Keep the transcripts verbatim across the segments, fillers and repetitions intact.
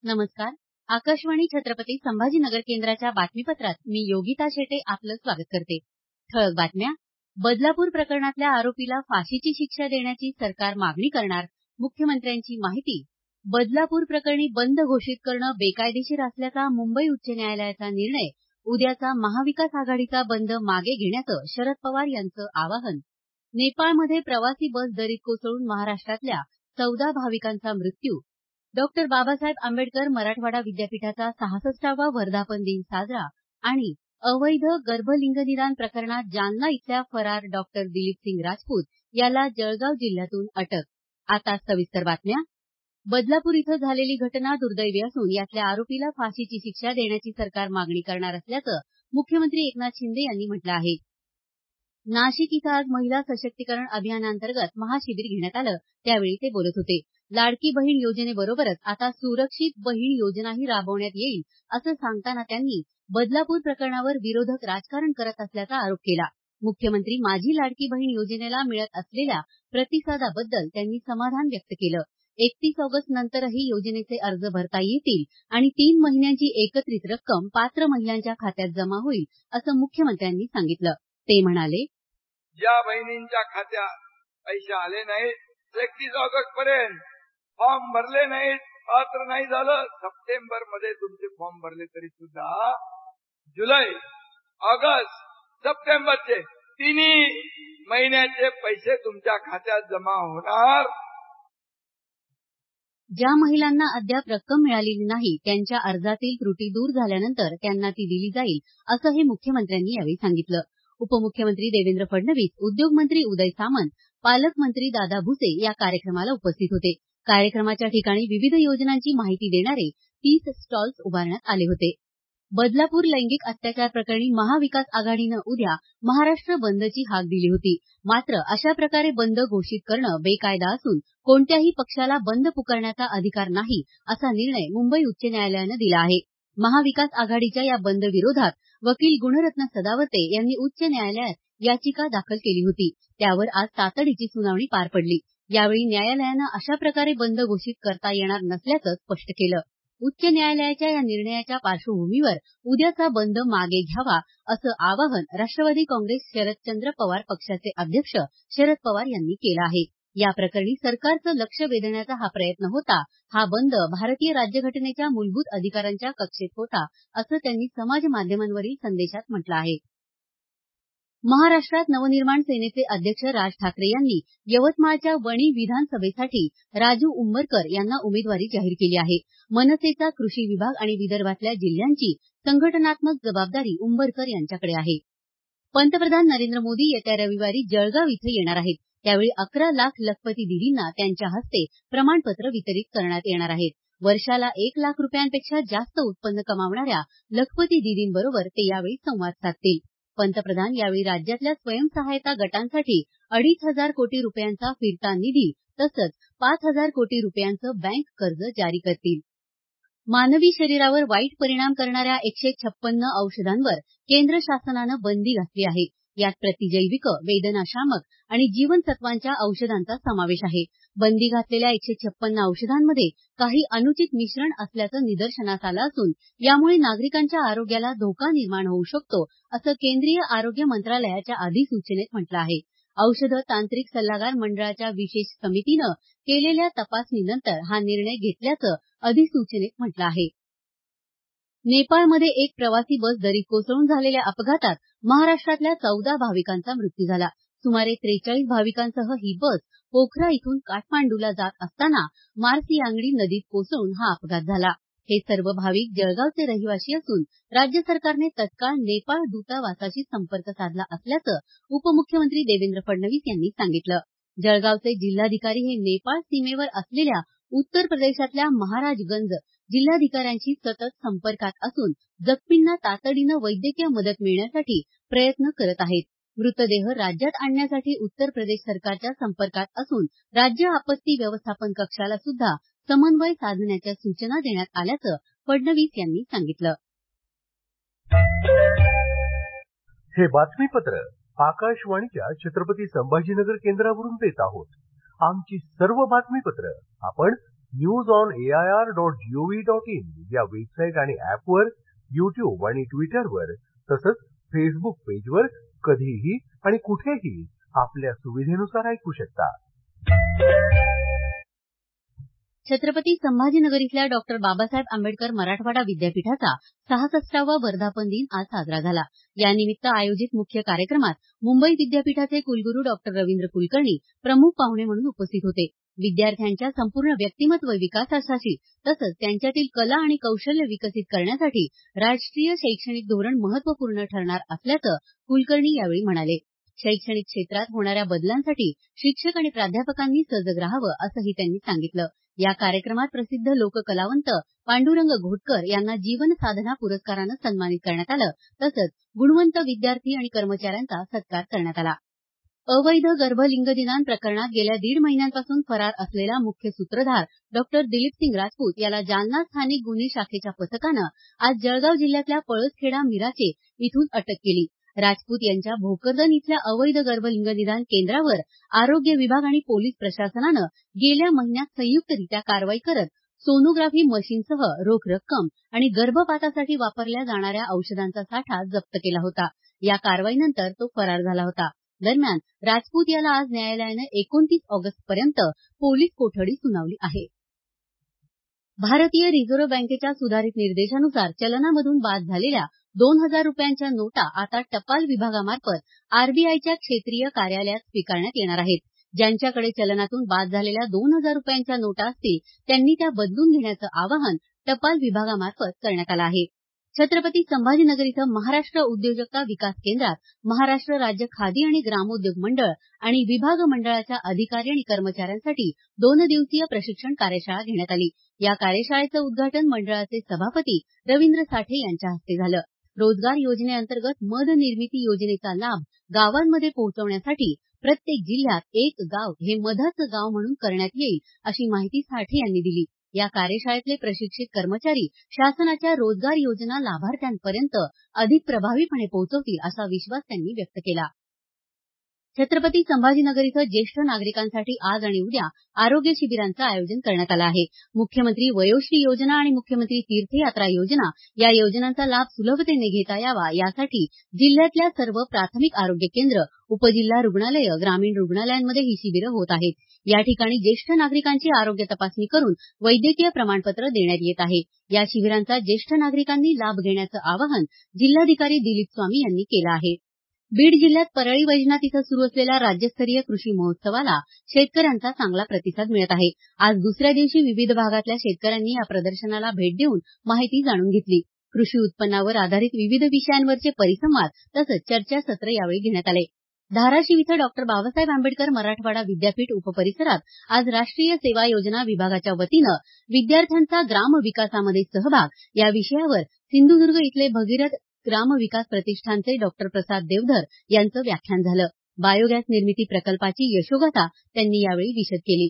नमस्कार. आकाशवाणी छत्रपती संभाजीनगर केंद्राच्या बातमीपत्रात मी योगिता शेटे आपलं स्वागत करते. ठळक बातम्या. बदलापूर प्रकरणातल्या आरोपीला फाशीची शिक्षा देण्याची सरकार मागणी करणार, मुख्यमंत्र्यांची माहिती. बदलापूर प्रकरणी बंद घोषित करणं बेकायदेशीर असल्याचा मुंबई उच्च न्यायालयाचा निर्णय. उद्याचा महाविकास आघाडीचा बंद मागे घेण्याचं शरद पवार यांचं आवाहन. नेपाळमध्ये प्रवासी बस दरीत कोसळून महाराष्ट्रातल्या चौदा भाविकांचा मृत्यू. डॉक्टर बाबासाहेब आंबेडकर मराठवाडा विद्यापीठाचा सहासष्टावा वर्धापन दिन साजरा आणि अवैध गर्भलिंगनिदान प्रकरणात जालना इथल्या फरार डॉक्टर दिलीपसिंग राजपूत याला जळगाव जिल्ह्यातून अटक. आता सविस्तर बातम्या. बदलापूर इथं झालेली घटना दुर्दैवी असून यातल्या आरोपीला फाशीची शिक्षा देण्याची सरकार मागणी करणार असल्याचं मुख्यमंत्री एकनाथ शिंदे यांनी म्हटलं आहे. नाशिक इथं आज महिला सशक्तीकरण अभियानांतर्गत महाशिबिर घेण्यात आलं, त्यावेळी ते बोलत होते. लाडकी बहीण योजनेबरोबरच आता सुरक्षित बहीण योजनाही राबवण्यात येईल असं सांगताना त्यांनी बदलापूर प्रकरणावर विरोधक राजकारण करत असल्याचा आरोप केला. मुख्यमंत्री माझी लाडकी बहीण योजनेला मिळत असलेल्या प्रतिसादाबद्दल त्यांनी समाधान व्यक्त केलं. एकतीस ऑगस्ट नंतरही योजनेचे अर्ज भरता येतील आणि तीन महिन्यांची एकत्रित रक्कम पात्र महिलांच्या खात्यात जमा होईल असं मुख्यमंत्र्यांनी सांगितलं. ते म्हणाले, ज्या बहिणींच्या खात्यात पैसे आले नाहीत, एकतीस ऑगस्ट पर्यंत फॉर्म भरले नाहीत, पात्र नाही झालं, सप्टेंबर मध्ये तुमचे फॉर्म भरले तरी सुद्धा जुलै, ऑगस्ट, सप्टेंबरचे तिन्ही महिन्याचे पैसे तुमच्या खात्यात जमा होणार. ज्या महिलांना अद्याप रक्कम मिळालेली नाही त्यांच्या अर्जातील त्रुटी दूर झाल्यानंतर त्यांना ती दिली जाईल असं हे मुख्यमंत्र्यांनी यावेळी सांगितलं. उपमुख्यमंत्री देवेंद्र फडणवीस, उद्योगमंत्री उदय सामंत, पालकमंत्री दादा भुसे या कार्यक्रमाला उपस्थित होते. कार्यक्रमाच्या ठिकाणी विविध योजनांची माहिती देणारे तीस स्टॉल्स उभारण्यात आले होते. बदलापूर लैंगिक अत्याचार प्रकरणी महाविकास आघाडीनं उद्या महाराष्ट्र बंदची हाक दिली होती. मात्र अशा प्रकारे बंद घोषित करणं बेकायदा असून कोणत्याही पक्षाला बंद पुकारण्याचा अधिकार नाही असा निर्णय मुंबई उच्च न्यायालयानं दिला आहे. महाविकास आघाडीच्या या बंद विरोधात वकील गुणरत्न सदावर्ते यांनी उच्च न्यायालयात याचिका दाखल केली होती. त्यावर आज तातडीची सुनावणी पार पडली. यावेळी न्यायालयानं अशा प्रकारे बंद घोषित करता येणार नसल्याचं स्पष्ट केलं. उच्च न्यायालयाच्या या निर्णयाच्या पार्श्वभूमीवर उद्याचा बंद मागे घ्यावा असं आवाहन राष्ट्रवादी काँग्रेस शरदचंद्र पवार पक्षाचे अध्यक्ष शरद पवार यांनी केलं आहे. या प्रकरणी सरकारचं लक्ष वेधण्याचा हा प्रयत्न होता. हा बंद भारतीय राज्यघटनेच्या मूलभूत अधिकारांच्या कक्षेत होता असं त्यांनी समाज माध्यमांवरील संदेशात म्हटलं आहे. महाराष्ट्रात नवनिर्माण सेनेचे अध्यक्ष राज ठाकरे यांनी यवतमाळच्या वणी विधानसभेसाठी राजू उंबरकर यांना उमेदवारी जाहीर केली आहे. मनसेचा कृषी विभाग आणि विदर्भातल्या जिल्ह्यांची संघटनात्मक जबाबदारी उंबरकर यांच्याकडे आहे. पंतप्रधान नरेंद्र मोदी येत्या रविवारी जळगाव इथं येणार आहेत. त्यावेळी अकरा लाख लखपती दिदींना त्यांच्या हस्ते प्रमाणपत्र वितरित करण्यात येणार आहेत. वर्षाला एक लाख रुपयांपेक्षा जास्त उत्पन्न कमावणाऱ्या लखपती दिदींबरोबर ते यावेळी संवाद साधतील. पंतप्रधान यावेळी राज्यातल्या स्वयंसहायता गटांसाठी अडीच हजार कोटी रुपयांचा फिरता निधी तसंच पाच हजार कोटी रुपयांचं बँक कर्ज जारी करतील. मानवी शरीरावर वाईट परिणाम करणाऱ्या एकशे छप्पन्न औषधांवर केंद्र शासनानं बंदी घातली आहे. यात प्रतिजैविक, वेदनाशामक आणि जीवनसत्वांच्या औषधांचा समावेश आहे. बंदी घातलेल्या एकशे छप्पन्न औषधांमध्ये काही अनुचित मिश्रण असल्याचं निदर्शनास आलं असून यामुळे नागरिकांच्या आरोग्याला धोका निर्माण होऊ शकतो असं केंद्रीय आरोग्य मंत्रालयाच्या अधिसूचनेत म्हटलं आहे. औषध तांत्रिक सल्लागार मंडळाच्या विशेष समितीनं केलेल्या तपासणीनंतर हा निर्णय घेतल्याचं अधिसूचनेत म्हटलं आहे. नेपाळमध्ये एक प्रवासी बस दरीत कोसळून झालेल्या अपघातात महाराष्ट्रातल्या चौदा भाविकांचा मृत्यू झाला. सुमारे त्रेचाळीस भाविकांसह ही बस पोखरा इथून काठमांडूला जात असताना मार्सियांगडी नदीत कोसळून हा अपघात झाला. हे सर्व भाविक जळगावचे रहिवासी असून राज्य सरकारने तत्काळ नेपाळ दूतावासाशी संपर्क साधला असल्याचं उपमुख्यमंत्री देवेंद्र फडणवीस यांनी सांगितलं. जळगावचे जिल्हाधिकारी हे नेपाळ सीमेवर असलेल्या उत्तर प्रदेशातल्या महाराजगंज जिल्हाधिकाऱ्यांशी सतत संपर्कात असून जखमींना तातडीनं वैद्यकीय मदत मिळण्यासाठी प्रयत्न करत आहेत. मृतदेह राज्यात आणण्यासाठी उत्तर प्रदेश सरकारच्या संपर्कात असून राज्य आपत्ती व्यवस्थापन कक्षाला सुद्धा समन्वय साधण्याच्या सूचना देण्यात आल्याचं फडणवीस यांनी सांगितलं. हे बातमीपत्र आकाशवाणीच्या छत्रपती संभाजीनगर केंद्रावरून देत आहोत. आमची सर्व बातमीपत्र आपण news on AIR dot G O V dot in या वेबसाईट आणि ऍपवर, युट्यूब आणि ट्विटरवर तसंच फेसबुक पेजवर कधीही आणि कुठेही आपल्या सुविधेनुसार ऐकू शकता. छत्रपती संभाजीनगर इथल्या डॉक्टर बाबासाहेब आंबेडकर मराठवाडा विद्यापीठाचा सहासष्टावा वर्धापन दिन आज साजरा झाला. यानिमित्त आयोजित मुख्य कार्यक्रमात मुंबई विद्यापीठाचे कुलगुरू डॉक्टर रवींद्र कुलकर्णी प्रमुख पाहुणे म्हणून उपस्थित होते. विद्यार्थ्यांच्या संपूर्ण व्यक्तिमत्व विकासासाठी तसंच त्यांच्यातील कला आणि कौशल्य विकसित करण्यासाठी राष्ट्रीय शैक्षणिक धोरण महत्वपूर्ण ठरणार असल्याचं कुलकर्णी यावेळी म्हणाले. शैक्षणिक क्षेत्रात होणाऱ्या बदलांसाठी शिक्षक आणि प्राध्यापकांनी सजग राहावं असंही त्यांनी सांगितलं. या कार्यक्रमात प्रसिद्ध लोककलावंत पांडुरंग घोटकर यांना जीवन साधना पुरस्कारानं सन्मानित करण्यात आलं. तसंच गुणवंत विद्यार्थी आणि कर्मचाऱ्यांचा सत्कार करण्यात आला. अवैध गर्भलिंगदिनान प्रकरणात गेल्या दीड महिन्यांपासून फरार असलेला मुख्य सूत्रधार डॉक्टर दिलीपसिंग राजपूत याला जालना स्थानिक गुन्हे शाखेच्या पथकानं आज जळगाव जिल्ह्यातल्या पळसखेडा मिराचे इथून अटक केली. राजपूत यांच्या भोकरदन इथल्या अवैध गर्भलिंगनिदान केंद्रावर आरोग्य विभाग आणि पोलीस प्रशासनानं गेल्या महिन्यात संयुक्तरित्या कारवाई करत सोनोग्राफी मशीनसह रोख रक्कम आणि गर्भपातासाठी वापरल्या जाणाऱ्या औषधांचा साठा जप्त केला होता. या कारवाईनंतर तो फरार झाला होता. दरम्यान राजपूत याला आज न्यायालयानं एकोणतीस ऑगस्टपर्यंत पोलीस कोठडी सुनावली आहे. भारतीय रिझर्व्ह बँकेच्या सुधारित निर्देशानुसार चलनामधून बाद झालेल्या दोन हजार रुपयांच्या नोटा आता टपाल विभागामार्फत आरबीआयच्या क्षेत्रीय कार्यालयात स्वीकारण्यात येणार आहेत. ज्यांच्याकडे चलनातून बाद झालेल्या दोन हजार रुपयांच्या नोटा असतील त्यांनी त्या बदलून घेण्याचं आवाहन टपाल विभागामार्फत करण्यात आलं आहे. छत्रपती संभाजीनगर इथं महाराष्ट्र उद्योजकता विकास केंद्रात महाराष्ट्र राज्य खादी आणि ग्रामोद्योग मंडळ आणि विभाग मंडळाच्या अधिकारी आणि कर्मचाऱ्यांसाठी दोन दिवसीय प्रशिक्षण कार्यशाळा घेण्यात आली. या कार्यशाळेचं उद्घाटन मंडळाचे सभापती रवींद्र साठे यांच्या हस्ते झालं. रोजगार योजनेअंतर्गत मध निर्मिती योजनेचा लाभ गावांमध्ये पोहोचवण्यासाठी प्रत्येक जिल्ह्यात एक गाव हे मधाचं गाव म्हणून करण्यात येईल अशी माहिती साठे यांनी दिली. या कार्यशाळेतले प्रशिक्षित कर्मचारी शासनाच्या रोजगार योजना लाभार्थ्यांपर्यंत अधिक प्रभावीपणे पोहोचवतील असा विश्वास त्यांनी व्यक्त केला. छत्रपती संभाजीनगर इथं ज्येष्ठ नागरिकांसाठी आज आणि उद्या आरोग्य शिबिरांचं आयोजन करण्यात आलं आहे. मुख्यमंत्री वयोश्री योजना आणि मुख्यमंत्री तीर्थयात्रा योजना या योजनांचा लाभ सुलभतेने घेता यावा यासाठी जिल्ह्यातल्या सर्व प्राथमिक आरोग्य केंद्र, उपजिल्हा रुग्णालयं, ग्रामीण रुग्णालयांमध्ये ही शिबिरं होत आहेत. या ठिकाणी ज्येष्ठ नागरिकांची आरोग्य तपासणी करून वैद्यकीय प्रमाणपत्र देण्यात येत आहे. या शिबिरांचा ज्येष्ठ नागरिकांनी लाभ घेण्याचं आवाहन जिल्हाधिकारी दिलीप स्वामी यांनी केलं आहे. बीड जिल्ह्यात परळी वैजनाथ इथं सुरू असलेल्या राज्यस्तरीय कृषी महोत्सवाला शेतकऱ्यांचा चांगला प्रतिसाद मिळत आहे. आज दुसऱ्या दिवशी विविध भागातल्या शेतकऱ्यांनी या प्रदर्शनाला भेट देऊन माहिती जाणून घेतली. कृषी उत्पन्नावर आधारित विविध विषयांवरचे परिसंवाद तसंच चर्चासत्र यावेळी घेण्यात आले. धाराशिव इथं डॉक्टर बाबासाहेब आंबेडकर मराठवाडा विद्यापीठ उपपरिसरात आज राष्ट्रीय सेवा योजना विभागाच्या वतीनं विद्यार्थ्यांचा ग्राम विकासामध्ये सहभाग या विषयावर सिंधुदुर्ग इथले भगीरथ ग्राम विकास प्रतिष्ठानचे डॉक्टर प्रसाद देवधर यांचं व्याख्यान झालं. बायोगॅस निर्मिती प्रकल्पाची यशोगाथा त्यांनी यावेळी विशद केली.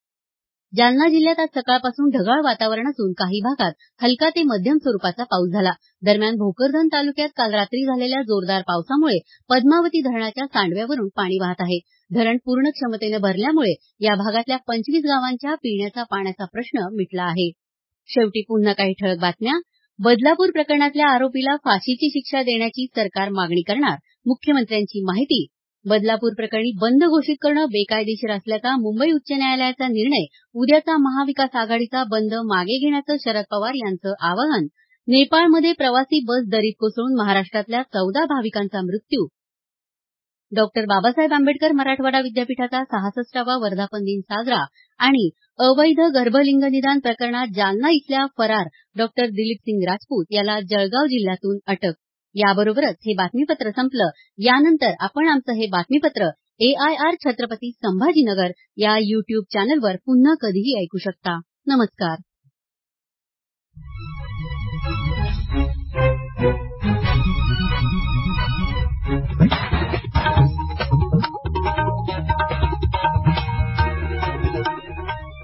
जालना जिल्ह्यात आज सकाळपासून ढगाळ वातावरण असून काही भागात हलका ते मध्यम स्वरूपाचा पाऊस झाला. दरम्यान भोकरदन तालुक्यात काल रात्री झालेल्या जोरदार पावसामुळे पद्मावती धरणाच्या सांडव्यावरून पाणी वाहत आहे. धरण पूर्ण क्षमतेनं भरल्यामुळे या भागातल्या पंचवीस गावांच्या पिण्याच्या पाण्याचा प्रश्न मिटला आहे. शेवटी पुन्हा काही ठळक बातम्या. बदलापूर प्रकरणातल्या आरोपीला फाशीची शिक्षा देण्याची सरकार मागणी करणार, मुख्यमंत्र्यांची माहिती. बदलापूर प्रकरणी बंद घोषित करणं बेकायदेशीर असल्याचा मुंबई उच्च न्यायालयाचा निर्णय. उद्याचा महाविकास आघाडीचा बंद मागे घेण्याचं शरद पवार यांचं आवाहन. नेपाळमध्ये प्रवासी बस दरीत कोसळून महाराष्ट्रातल्या चौदा भाविकांचा मृत्यू. डॉक्टर बाबासाहेब आंबेडकर मराठवाडा विद्यापीठाचा सहासष्टावा वर्धापन दिन साजरा आणि अवैध गर्भलिंगनिदान प्रकरणात जालना इथल्या फरार डॉक्टर दिलीपसिंग राजपूत याला जळगाव जिल्ह्यातून अटक. याबरोबरच हे बातमीपत्र संपलं. यानंतर आपण आमचं हे बातमीपत्र एआयआर छत्रपती संभाजीनगर या युट्यूब चॅनलवर पुन्हा कधीही ऐकू शकता. नमस्कार.